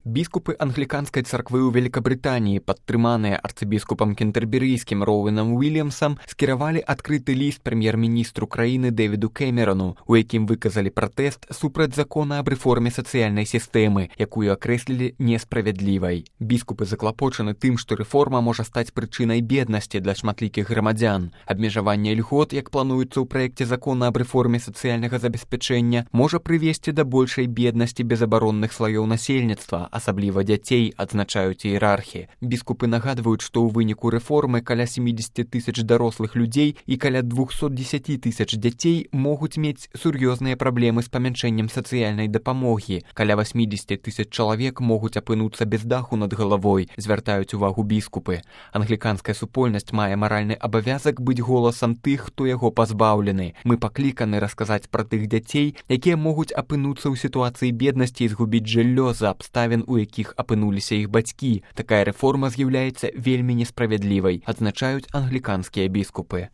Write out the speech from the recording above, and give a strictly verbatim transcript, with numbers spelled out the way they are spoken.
Біскупы англіканскай царквы ў Великабрытаніі, падтрыманыя арцыбіскупам кентэрберыйскім Роуэнам Уільямсам, скіравалі адкрыты ліст прэм'ер-міністру краіны Дэвіду Кэмерану, у якім выказалі пратэст супраць закона аб рэформе сацыяльнай сістэмы, якую акрэслілі несправядлівай. Біскупы заклапочаны тым, што рэформа можа стаць прычынай беднасці для шматлікіх грамадзян. Абмежаванне льгот, як плануецца ў праекце закона аб рэформе сацыяльнага забеспячэння, можа прывесці да большай беднасці безабаронных слаёў насельніцтва, асабліва дзяцей, адзначаюць іерархі. Біскупы нагадваюць, што ў выніку рэформы каля сямдзесят тысяч дарослых людзей і каля двухсот дзесяти тысяч дзяцей могуць мець сур'ёзныя праблемы з памяншэннем сацыяльнай дапамогі. Каля восемьдесят тысяч чалавек могуць апынуцца без даху над галавой, звяртаюць увагу біскупы. Англіканская супольнасць мае маральны абавязак быць голасам тых, хто яго пазбаўлены. Мы пакліканы расказаць пра тых дзяцей, якія могуць апынуцца ў сітуацыі беднасці і згубіць жыллё за абставін, у якіх апынуліся іх бацькі. Такая рэформа з'яўляецца вельмі несправядлівай, адзначаюць англіканскія біскупы.